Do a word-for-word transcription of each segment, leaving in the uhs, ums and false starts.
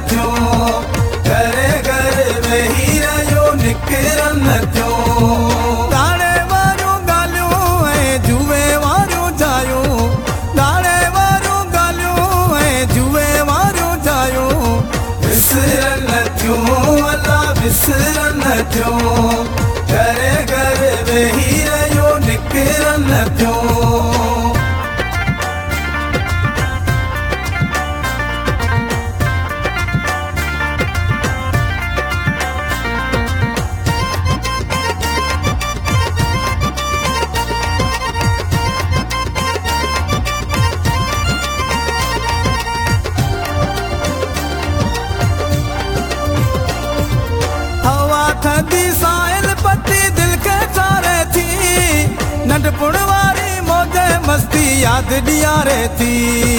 थियो घरे घरे वेही रहियो निकिरन थियो गाणे वारियूं ॻाल्हियूं ऐं जुए वारियूं जायूं गाणे वारियूं ॻाल्हियूं ऐं जुए वारियूं जायूं विसरन थियूं अलाह विसरन थियूं घरे घरे वेही रहियो निकिरन थियो थधी साहिल पती दिल खे चारे थी नंढपुण वारी मौज मस्ती यादि ॾियारे थी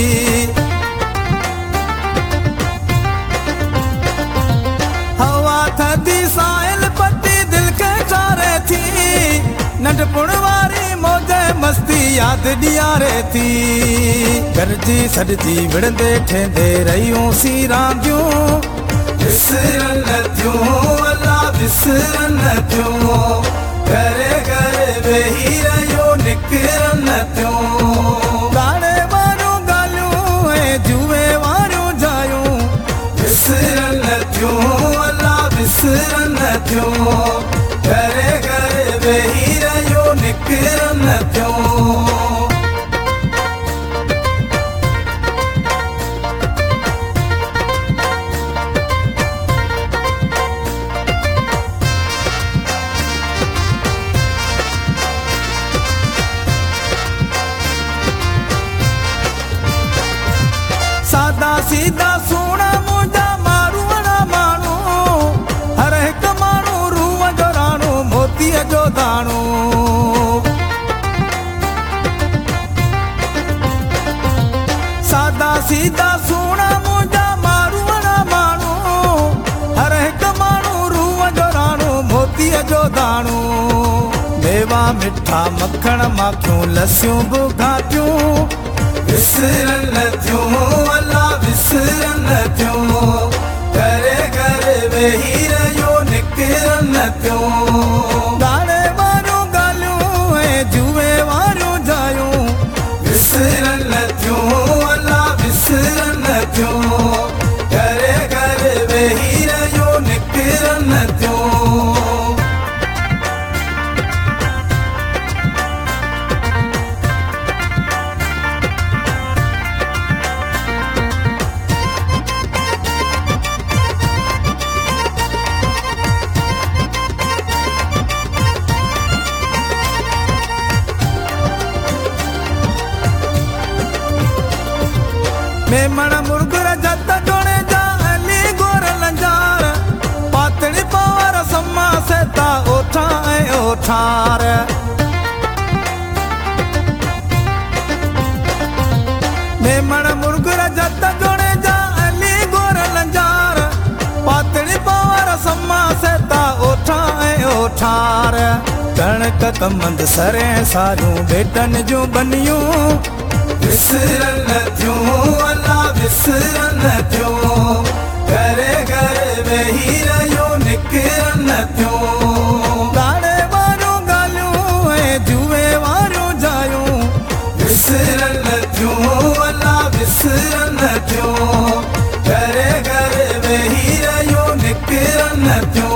हवा थधी साहिल पती दिल खे चारे थी नंढपुण वारी मौज मस्ती यादि ॾियारे थी गरजी सॾजी विढ़ंदे ठहंदे रहियूं सी रांदियूं विसरन थियूं अलाह विसरन थियो घरे घरे वेही रहियो निकिरन थियो गाणे वारियूं ॻाल्हियूं ऐं जुए वारियूं जायूं विसरन थियूं अलाह विसरन थियो घरे घरे वेही रहियो निकिरन थियो सादा सीधा सोना मुंहिंजा मारूअड़ा माण्हू हर हिकु माण्हू रूह जो राणो मोतीअ जो दाणो सादा सीधा सोना मुंहिंजा मारूअड़ा माण्हू हर हिकु माण्हू रूह जो राणो मोतीअ जो दाणो मेवा मिठा मखण माखियूं लसियूं बुगाटियूं विसरन थियूं अलाह विसरन थियो घरे घरे वेही रहियो निकिरन थियो गाणे वारियूं ॻाल्हियूं ऐं जुए वारियूं जायूं विसरन थियूं अलाह विसरन थियो घरे घरे वेही रहियो निकिरन थियो मेमण मुर्गर जत जोड़े जा अली गोर लंजार पातड़ी पवार सम्मा सेता ओठा ऐं ओठार मेमण मुर्गर जत जोड़े जा अली गोर लंजार पातड़ी पवार सम्मा सेता ओठा ऐं ओठार कणक कमंद सरे सारियूं बेटन जूं बनियूं विसरन थियूं अलाह विसरन थियो घरे घरे वेही रहियो निकिरन थियो गाणे वारियूं ॻाल्हियूं ऐं जुए वारियूं जायूं विसरन थियूं अलाह विसरन थियो घरे घरे वेही रहियो निकिरन थियो